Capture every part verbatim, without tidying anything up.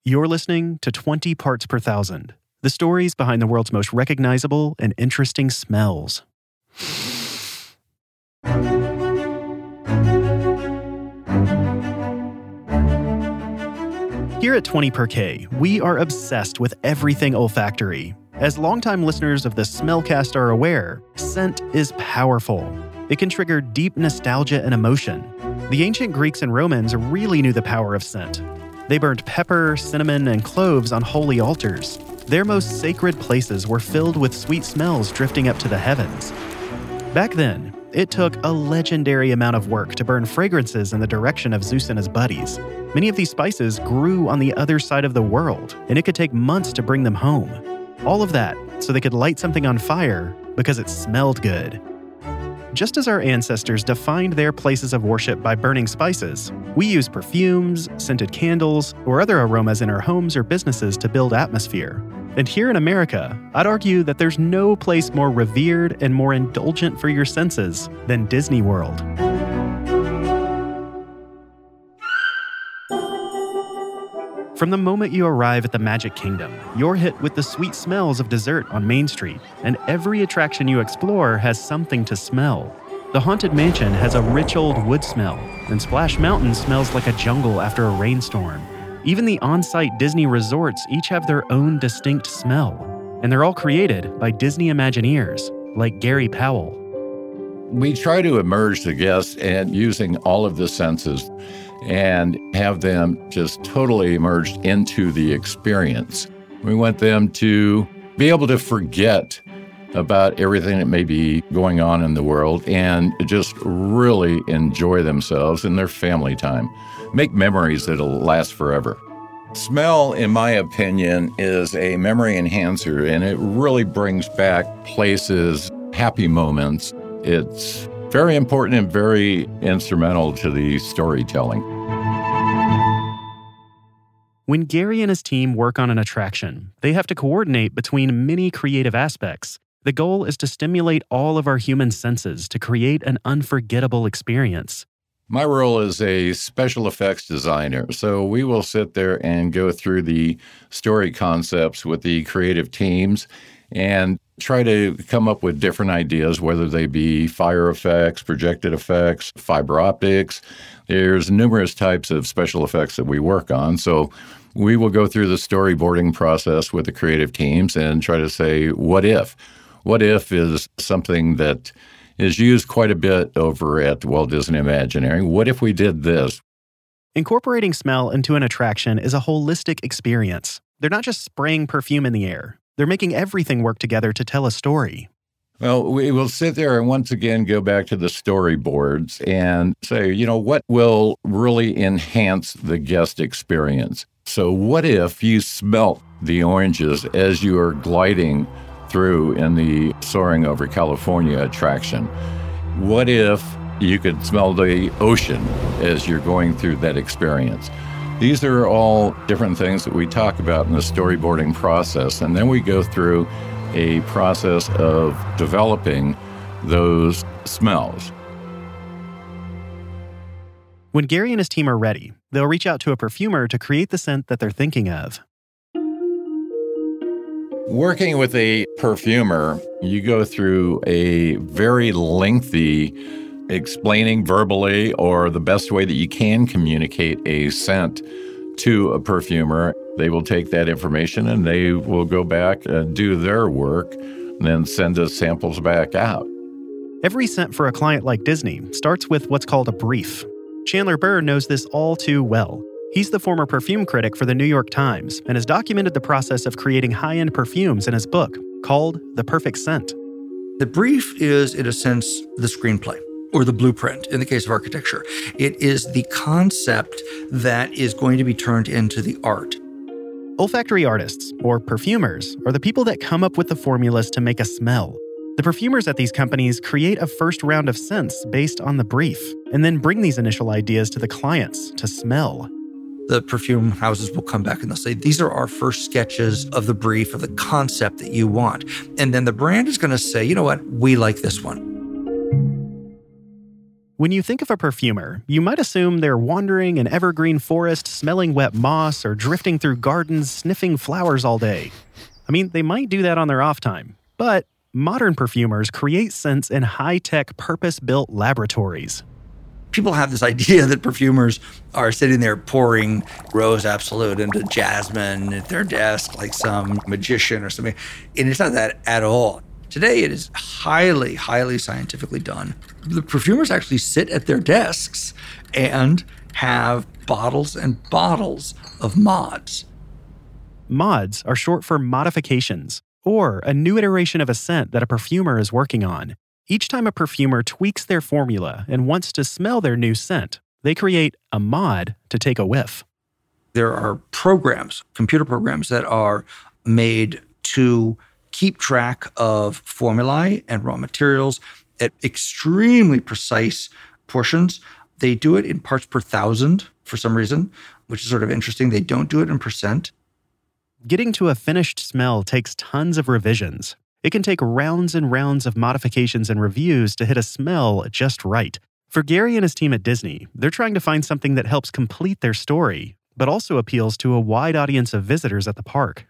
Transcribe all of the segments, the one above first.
You're listening to twenty Parts Per Thousand, the stories behind the world's most recognizable and interesting smells. Here at twenty per K, we are obsessed with everything olfactory. As longtime listeners of the Smellcast are aware, scent is powerful. It can trigger deep nostalgia and emotion. The ancient Greeks and Romans really knew the power of scent. They burned pepper, cinnamon, and cloves on holy altars. Their most sacred places were filled with sweet smells drifting up to the heavens. Back then, it took a legendary amount of work to burn fragrances in the direction of Zeus and his buddies. Many of these spices grew on the other side of the world, and it could take months to bring them home. All of that so they could light something on fire because it smelled good. Just as our ancestors defined their places of worship by burning spices, we use perfumes, scented candles, or other aromas in our homes or businesses to build atmosphere. And here in America, I'd argue that there's no place more revered and more indulgent for your senses than Disney World. From the moment you arrive at the Magic Kingdom, you're hit with the sweet smells of dessert on Main Street, and every attraction you explore has something to smell. The Haunted Mansion has a rich old wood smell, and Splash Mountain smells like a jungle after a rainstorm. Even the on-site Disney resorts each have their own distinct smell, and they're all created by Disney Imagineers, like Gary Powell. We try to immerse the guests and using all of the senses and have them just totally immersed into the experience. We want them to be able to forget about everything that may be going on in the world and just really enjoy themselves and their family time. Make memories that'll last forever. Smell, in my opinion, is a memory enhancer, and it really brings back places, happy moments. It's very important and very instrumental to the storytelling. When Gary and his team work on an attraction, they have to coordinate between many creative aspects. The goal is to stimulate all of our human senses to create an unforgettable experience. My role is a special effects designer, so we will sit there and go through the story concepts with the creative teams and try to come up with different ideas, whether they be fire effects, projected effects, fiber optics. There's numerous types of special effects that we work on. So we will go through the storyboarding process with the creative teams and try to say, what if? What if is something that is used quite a bit over at Walt Disney Imagineering. What if we did this? Incorporating smell into an attraction is a holistic experience. They're not just spraying perfume in the air. They're making everything work together to tell a story. Well, we will sit there and once again go back to the storyboards and say, you know, what will really enhance the guest experience? So what if you smelt the oranges as you are gliding through in the Soaring Over California attraction? What if you could smell the ocean as you're going through that experience? These are all different things that we talk about in the storyboarding process, and then we go through a process of developing those smells. When Gary and his team are ready, they'll reach out to a perfumer to create the scent that they're thinking of. Working with a perfumer, you go through a very lengthy explaining verbally or the best way that you can communicate a scent to a perfumer. They will take that information and they will go back and do their work and then send us samples back out. Every scent for a client like Disney starts with what's called a brief. Chandler Burr knows this all too well. He's the former perfume critic for the New York Times and has documented the process of creating high-end perfumes in his book called The Perfect Scent. The brief is, in a sense, the screenplay or the blueprint in the case of architecture. It is the concept that is going to be turned into the art. Olfactory artists, or perfumers, are the people that come up with the formulas to make a smell. The perfumers at these companies create a first round of scents based on the brief, and then bring these initial ideas to the clients to smell. The perfume houses will come back and they'll say, these are our first sketches of the brief, of the concept that you want. And then the brand is going to say, you know what, we like this one. When you think of a perfumer, you might assume they're wandering an evergreen forest, smelling wet moss, or drifting through gardens, sniffing flowers all day. I mean, they might do that on their off time, but modern perfumers create scents in high-tech, purpose-built laboratories. People have this idea that perfumers are sitting there pouring Rose Absolute into jasmine at their desk like some magician or something, and it's not that at all. Today, it is highly, highly scientifically done. The perfumers actually sit at their desks and have bottles and bottles of mods. Mods are short for modifications, or a new iteration of a scent that a perfumer is working on. Each time a perfumer tweaks their formula and wants to smell their new scent, they create a mod to take a whiff. There are programs, computer programs, that are made to keep track of formulae and raw materials at extremely precise portions. They do it in parts per thousand for some reason, which is sort of interesting. They don't do it in percent. Getting to a finished smell takes tons of revisions. It can take rounds and rounds of modifications and reviews to hit a smell just right. For Gary and his team at Disney, they're trying to find something that helps complete their story, but also appeals to a wide audience of visitors at the park.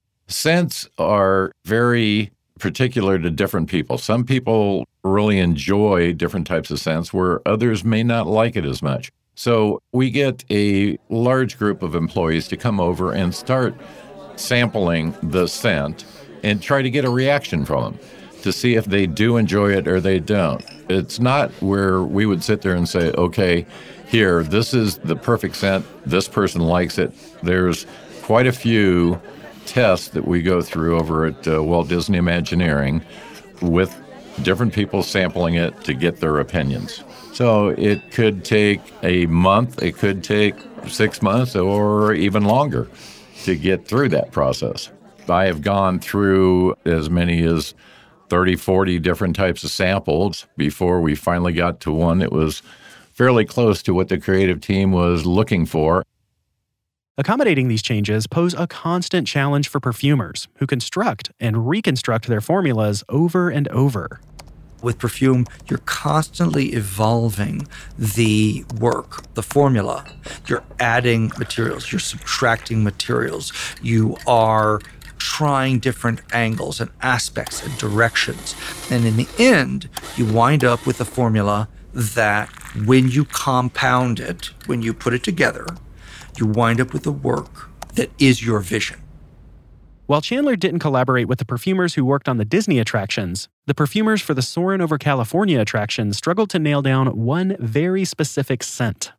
Scents are very particular to different people. Some people really enjoy different types of scents where others may not like it as much. So we get a large group of employees to come over and start sampling the scent and try to get a reaction from them to see if they do enjoy it or they don't. It's not where we would sit there and say, okay, here, this is the perfect scent. This person likes it. There's quite a few tests that we go through over at uh, Walt Disney Imagineering with different people sampling it to get their opinions. So it could take a month, it could take six months or even longer to get through that process. I have gone through as many as thirty, forty different types of samples before we finally got to one that was fairly close to what the creative team was looking for. Accommodating these changes pose a constant challenge for perfumers who construct and reconstruct their formulas over and over. With perfume, you're constantly evolving the work, the formula. You're adding materials, you're subtracting materials. You are trying different angles and aspects and directions. And in the end, you wind up with a formula that when you compound it, when you put it together, you wind up with a work that is your vision. While Chandler didn't collaborate with the perfumers who worked on the Disney attractions, the perfumers for the Soarin' Over California attraction struggled to nail down one very specific scent.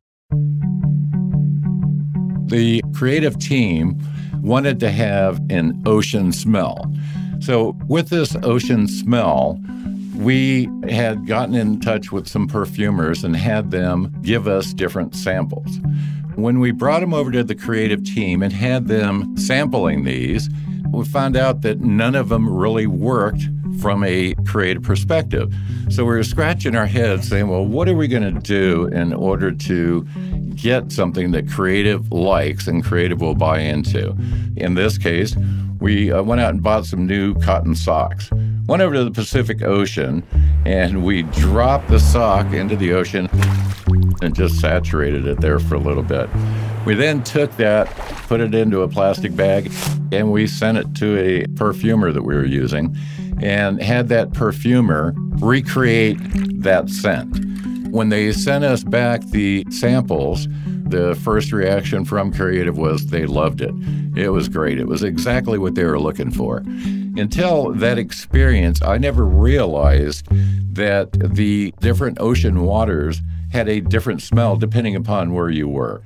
The creative team wanted to have an ocean smell. So with this ocean smell, we had gotten in touch with some perfumers and had them give us different samples. When we brought them over to the creative team and had them sampling these, we found out that none of them really worked from a creative perspective. So we were scratching our heads saying, well, what are we going to do in order to get something that creative likes and creative will buy into? In this case, we uh, went out and bought some new cotton socks. Went over to the Pacific Ocean, and we dropped the sock into the ocean and just saturated it there for a little bit. We then took that, put it into a plastic bag, and we sent it to a perfumer that we were using and had that perfumer recreate that scent. When they sent us back the samples, the first reaction from creative was they loved it. It was great. It was exactly what they were looking for. Until that experience, I never realized that the different ocean waters had a different smell depending upon where you were.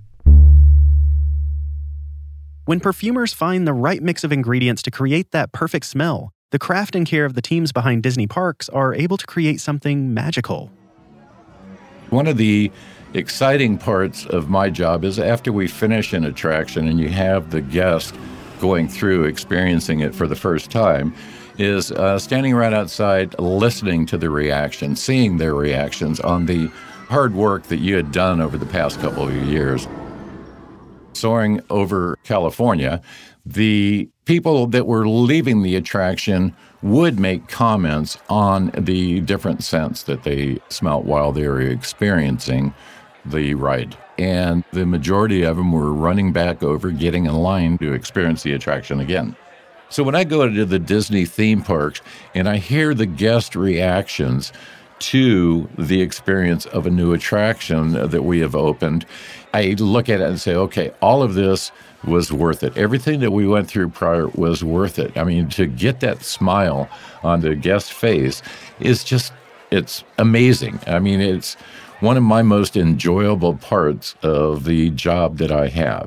When perfumers find the right mix of ingredients to create that perfect smell, the craft and care of the teams behind Disney parks are able to create something magical. One of the exciting parts of my job is after we finish an attraction and you have the guest going through experiencing it for the first time, is uh, standing right outside listening to the reaction, seeing their reactions on the hard work that you had done over the past couple of years. soaring over California, the people that were leaving the attraction would make comments on the different scents that they smelt while they were experiencing the ride. And the majority of them were running back over, getting in line to experience the attraction again. So when I go to the Disney theme parks and I hear the guest reactions to the experience of a new attraction that we have opened, I look at it and say, okay, all of this was worth it. Everything that we went through prior was worth it. I mean, to get that smile on the guest face is just, it's amazing. I mean, it's one of my most enjoyable parts of the job that I have.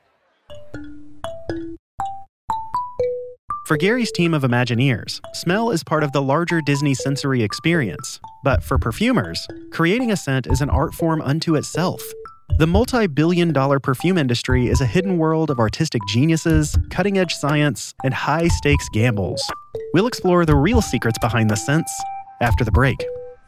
For Gary's team of Imagineers, smell is part of the larger Disney sensory experience. But for perfumers, creating a scent is an art form unto itself. The multi-billion dollar perfume industry is a hidden world of artistic geniuses, cutting-edge science, and high-stakes gambles. We'll explore the real secrets behind the scents after the break.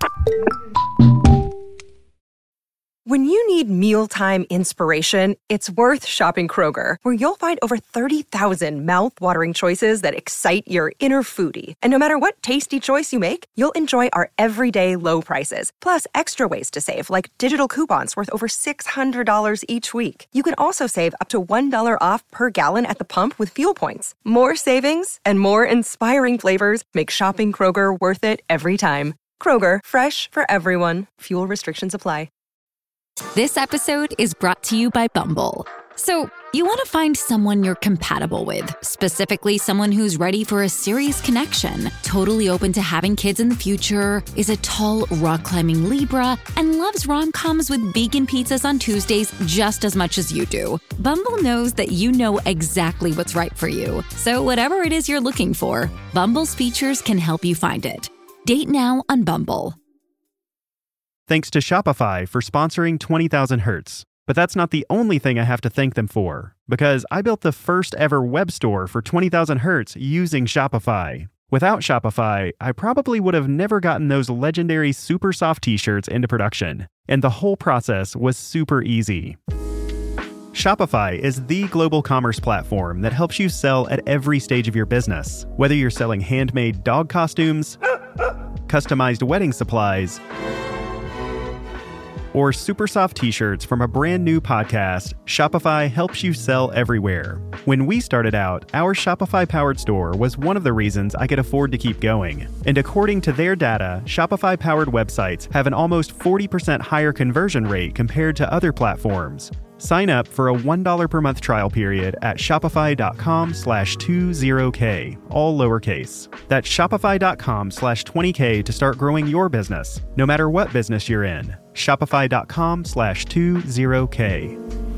When you need mealtime inspiration, it's worth shopping Kroger, where you'll find over thirty thousand mouth-watering choices that excite your inner foodie. And no matter what tasty choice you make, you'll enjoy our everyday low prices, plus extra ways to save, like digital coupons worth over six hundred dollars each week. You can also save up to one dollar off per gallon at the pump with fuel points. More savings and more inspiring flavors make shopping Kroger worth it every time. Kroger, fresh for everyone. Fuel restrictions apply. This episode is brought to you by Bumble. So, you want to find someone you're compatible with, specifically someone who's ready for a serious connection, totally open to having kids in the future, is a tall, rock-climbing Libra, and loves rom-coms with vegan pizzas on Tuesdays just as much as you do. Bumble knows that you know exactly what's right for you. So whatever it is you're looking for, Bumble's features can help you find it. Date now on Bumble. Thanks to Shopify for sponsoring twenty thousand Hertz. But that's not the only thing I have to thank them for, because I built the first ever web store for twenty thousand Hertz using Shopify. Without Shopify, I probably would have never gotten those legendary super soft t-shirts into production, and the whole process was super easy. Shopify is the global commerce platform that helps you sell at every stage of your business, whether you're selling handmade dog costumes, customized wedding supplies, or super soft t-shirts from a brand new podcast. Shopify helps you sell everywhere. When we started out, our Shopify-powered store was one of the reasons I could afford to keep going. And according to their data, Shopify-powered websites have an almost forty percent higher conversion rate compared to other platforms. Sign up for a one dollar per month trial period at shopify.com slash 20k, all lowercase. That's shopify.com slash 20k to start growing your business, no matter what business you're in. Shopify.com slash 20k.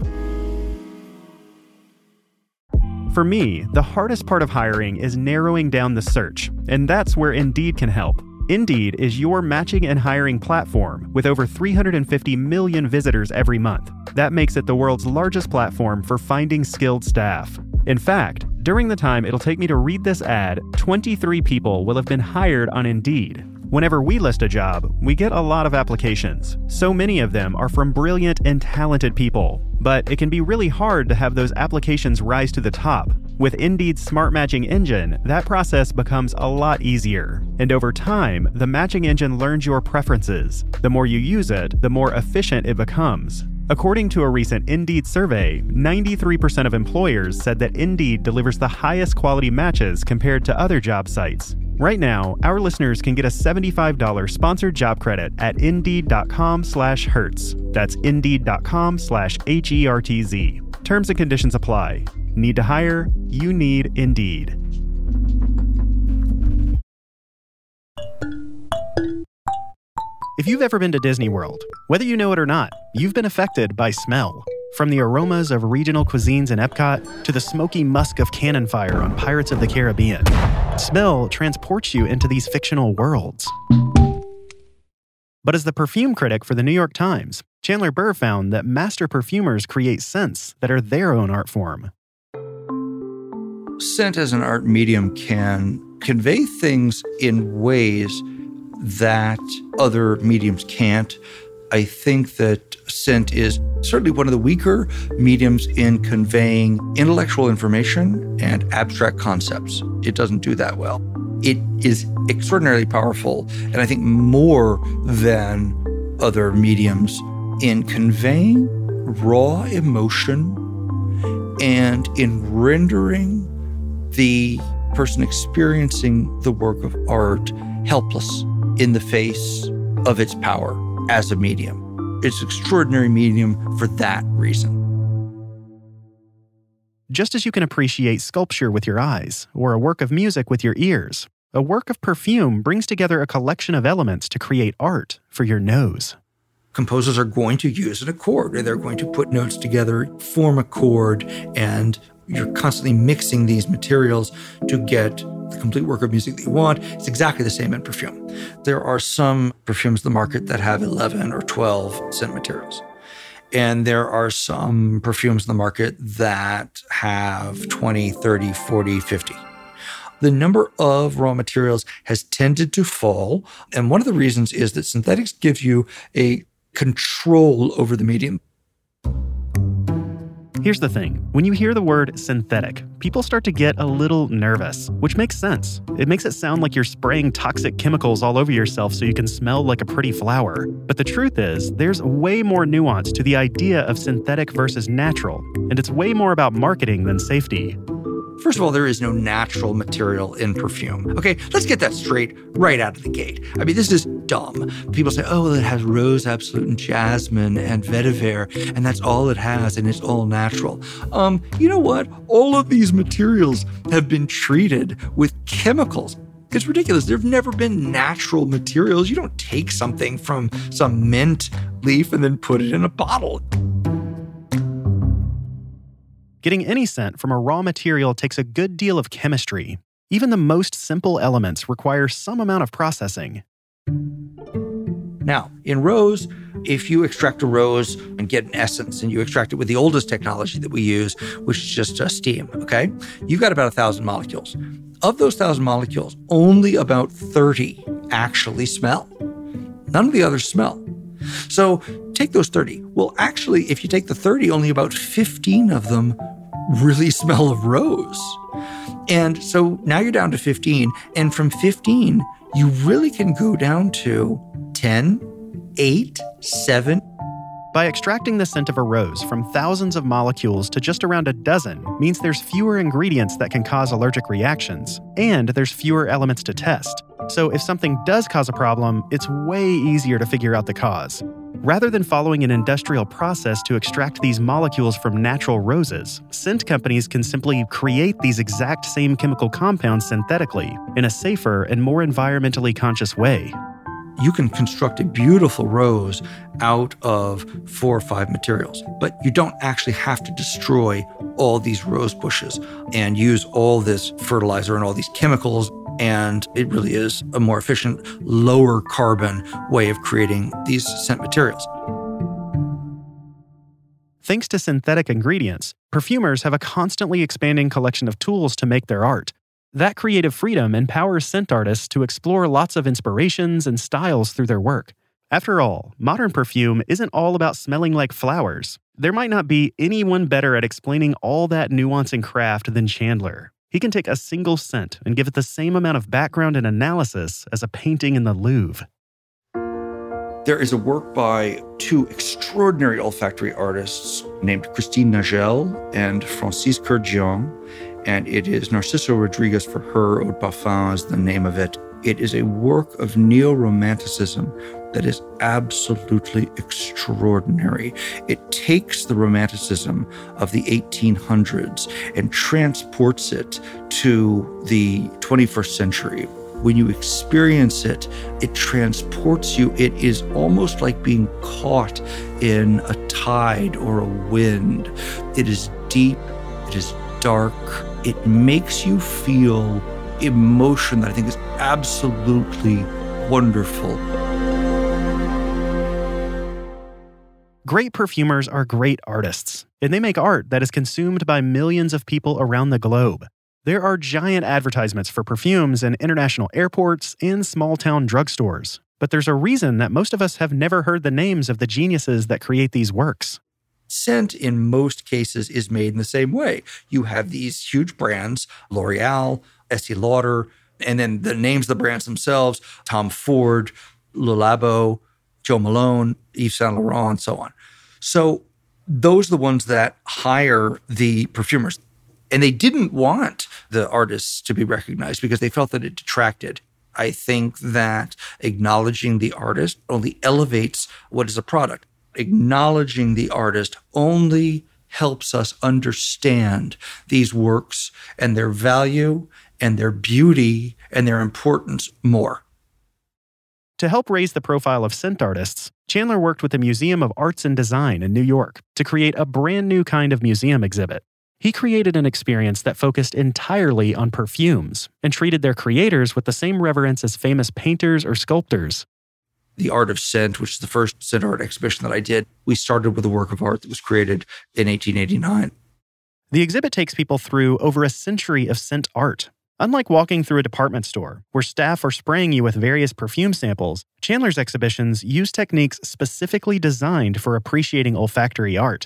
For me, the hardest part of hiring is narrowing down the search, and that's where Indeed can help. Indeed is your matching and hiring platform with over three hundred fifty million visitors every month. That makes it the world's largest platform for finding skilled staff. In fact, during the time it'll take me to read this ad, twenty-three people will have been hired on Indeed. Whenever we list a job, we get a lot of applications. So many of them are from brilliant and talented people. But it can be really hard to have those applications rise to the top. With Indeed's Smart Matching Engine, that process becomes a lot easier. And over time, the matching engine learns your preferences. The more you use it, the more efficient it becomes. According to a recent Indeed survey, ninety-three percent of employers said that Indeed delivers the highest quality matches compared to other job sites. Right now, our listeners can get a seventy-five dollars sponsored job credit at indeed.com slash hertz. That's indeed.com slash H E R T Z. Terms and conditions apply. Need to hire? You need Indeed. If you've ever been to Disney World, whether you know it or not, you've been affected by smell. From the aromas of regional cuisines in Epcot to the smoky musk of cannon fire on Pirates of the Caribbean, smell transports you into these fictional worlds. But as the perfume critic for the New York Times, Chandler Burr found that master perfumers create scents that are their own art form. Scent as an art medium can convey things in ways that other mediums can't. I think that scent is certainly one of the weaker mediums in conveying intellectual information and abstract concepts. It doesn't do that well. It is extraordinarily powerful, and I think more than other mediums in conveying raw emotion and in rendering the person experiencing the work of art helpless in the face of its power as a medium. It's an extraordinary medium for that reason. Just as you can appreciate sculpture with your eyes or a work of music with your ears, a work of perfume brings together a collection of elements to create art for your nose. Composers are going to use an accord, and they're going to put notes together, form a chord, and you're constantly mixing these materials to get the complete work of music that you want. It's exactly the same in perfume. There are some perfumes in the market that have eleven or twelve scent materials. And there are some perfumes in the market that have twenty, thirty, forty, fifty. The number of raw materials has tended to fall. And one of the reasons is that synthetics gives you a control over the medium. Here's the thing. When you hear the word synthetic, people start to get a little nervous, which makes sense. It makes it sound like you're spraying toxic chemicals all over yourself so you can smell like a pretty flower. But the truth is, there's way more nuance to the idea of synthetic versus natural, and it's way more about marketing than safety. First of all, there is no natural material in perfume. Okay, let's get that straight right out of the gate. I mean, this is dumb. People say, oh, well, it has rose absolute and jasmine and vetiver, and that's all it has, and it's all natural. Um, you know what? All of these materials have been treated with chemicals. It's ridiculous. There have never been natural materials. You don't take something from some mint leaf and then put it in a bottle. Getting any scent from a raw material takes a good deal of chemistry. Even the most simple elements require some amount of processing. Now, in rose, if you extract a rose and get an essence and you extract it with the oldest technology that we use, which is just uh, steam, okay? You've got about a thousand molecules. Of those thousand molecules, only about thirty actually smell. None of the others smell. So take those thirty. Well, actually, if you take the thirty, only about fifteen of them really smell of rose. And so now you're down to fifteen. And from fifteen, you really can go down to ten, eight, seven. By extracting the scent of a rose from thousands of molecules to just around a dozen means there's fewer ingredients that can cause allergic reactions, and there's fewer elements to test. So if something does cause a problem, it's way easier to figure out the cause. Rather than following an industrial process to extract these molecules from natural roses, scent companies can simply create these exact same chemical compounds synthetically in a safer and more environmentally conscious way. You can construct a beautiful rose out of four or five materials, but you don't actually have to destroy all these rose bushes and use all this fertilizer and all these chemicals. And it really is a more efficient, lower carbon way of creating these scent materials. Thanks to synthetic ingredients, perfumers have a constantly expanding collection of tools to make their art. That creative freedom empowers scent artists to explore lots of inspirations and styles through their work. After all, modern perfume isn't all about smelling like flowers. There might not be anyone better at explaining all that nuance and craft than Chandler. He can take a single scent and give it the same amount of background and analysis as a painting in the Louvre. There is a work by two extraordinary olfactory artists named Christine Nagel and Francis Kurdzian, and it is Narciso Rodriguez for her Eau de Parfum is the name of it. It is a work of neo-romanticism that is absolutely extraordinary. It takes the romanticism of the eighteen hundreds and transports it to the twenty-first century. When you experience it, it transports you. It is almost like being caught in a tide or a wind. It is deep, it is dark. It makes you feel emotion that I think is absolutely wonderful. Great perfumers are great artists, and they make art that is consumed by millions of people around the globe. There are giant advertisements for perfumes in international airports and small-town drugstores. But there's a reason that most of us have never heard the names of the geniuses that create these works. Scent, in most cases, is made in the same way. You have these huge brands, L'Oreal, Estee Lauder, and then the names of the brands themselves, Tom Ford, Le Labo, Jo Malone, Yves Saint Laurent, and so on. So those are the ones that hire the perfumers. And they didn't want the artists to be recognized because they felt that it detracted. I think that acknowledging the artist only elevates what is a product. Acknowledging the artist only helps us understand these works and their value and their beauty and their importance more. To help raise the profile of scent artists, Chandler worked with the Museum of Arts and Design in New York to create a brand new kind of museum exhibit. He created an experience that focused entirely on perfumes and treated their creators with the same reverence as famous painters or sculptors. The Art of Scent, which is the first scent art exhibition that I did, we started with a work of art that was created in eighteen eighty-nine. The exhibit takes people through over a century of scent art. Unlike walking through a department store, where staff are spraying you with various perfume samples, Chandler's exhibitions use techniques specifically designed for appreciating olfactory art.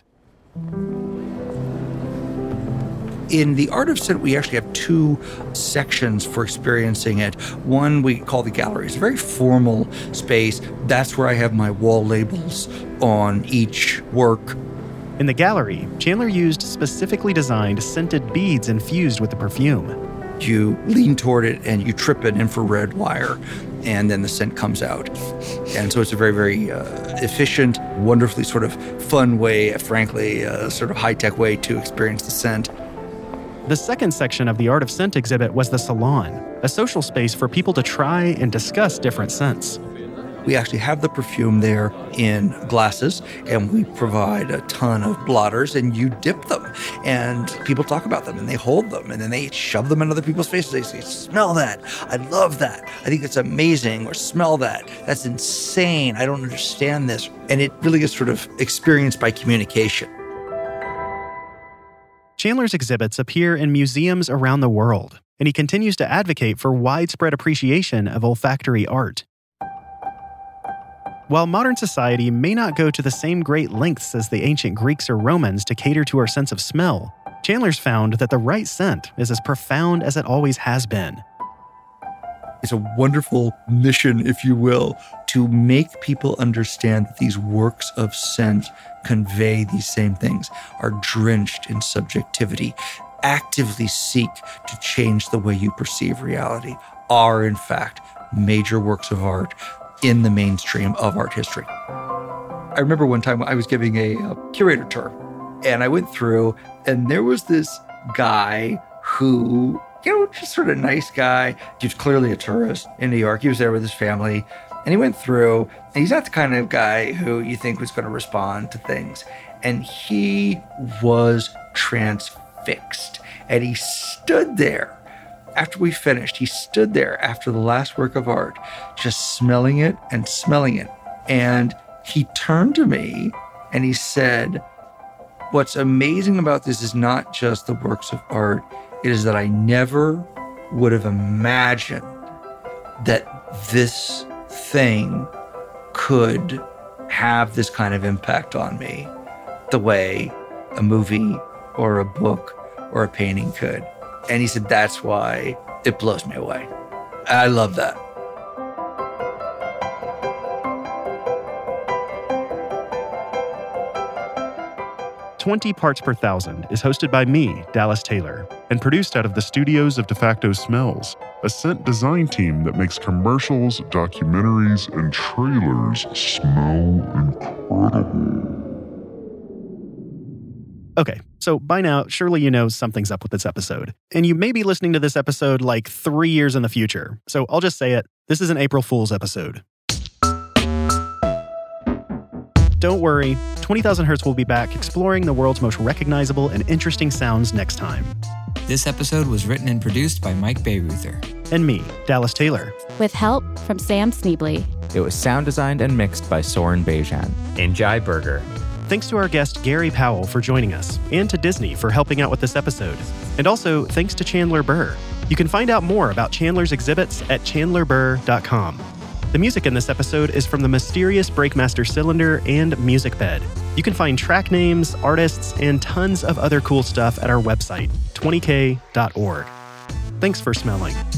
In the Art of Scent, we actually have two sections for experiencing it. One we call the gallery. It's a very formal space. That's where I have my wall labels on each work. In the gallery, Chandler used specifically designed scented beads infused with the perfume. You lean toward it and you trip an infrared wire, and then the scent comes out. And so it's a very, very uh, efficient, wonderfully sort of fun way, frankly, uh, sort of high-tech way to experience the scent. The second section of the Art of Scent exhibit was the salon, a social space for people to try and discuss different scents. We actually have the perfume there in glasses, and we provide a ton of blotters, and you dip them, and people talk about them, and they hold them, and then they shove them in other people's faces. They say, smell that. I love that. I think it's amazing. Or smell that. That's insane. I don't understand this. And it really is sort of experienced by communication. Chandler's exhibits appear in museums around the world, and he continues to advocate for widespread appreciation of olfactory art. While modern society may not go to the same great lengths as the ancient Greeks or Romans to cater to our sense of smell, Chandler's found that the right scent is as profound as it always has been. It's a wonderful mission, if you will, to make people understand that these works of scent convey these same things, are drenched in subjectivity, actively seek to change the way you perceive reality, are in fact major works of art in the mainstream of art history. I remember one time I was giving a, a curator tour, and I went through, and there was this guy who, you know, just sort of nice guy. He was clearly a tourist in New York. He was there with his family. And he went through, and he's not the kind of guy who you think was going to respond to things. And he was transfixed. And he stood there after we finished. He stood there after the last work of art, just smelling it and smelling it. And he turned to me and he said, what's amazing about this is not just the works of art. It is that I never would have imagined that this thing could have this kind of impact on me the way a movie or a book or a painting could. And he said, that's why it blows me away. And I love that. twenty Parts Per Thousand is hosted by me, Dallas Taylor, and produced out of the studios of De Facto Smells, a scent design team that makes commercials, documentaries, and trailers smell incredible. Okay, so by now, surely you know something's up with this episode. And you may be listening to this episode like three years in the future. So I'll just say it. This is an April Fool's episode. Don't worry, twenty thousand Hertz will be back exploring the world's most recognizable and interesting sounds next time. This episode was written and produced by Mike Bayreuther. And me, Dallas Taylor. With help from Sam Sneebly. It was sound designed and mixed by Soren Bejan. And Jai Berger. Thanks to our guest Gary Powell for joining us, and to Disney for helping out with this episode. And also, thanks to Chandler Burr. You can find out more about Chandler's exhibits at chandler burr dot com. The music in this episode is from the mysterious Breakmaster Cylinder and Music Bed. You can find track names, artists, and tons of other cool stuff at our website, twenty k dot org. Thanks for smelling.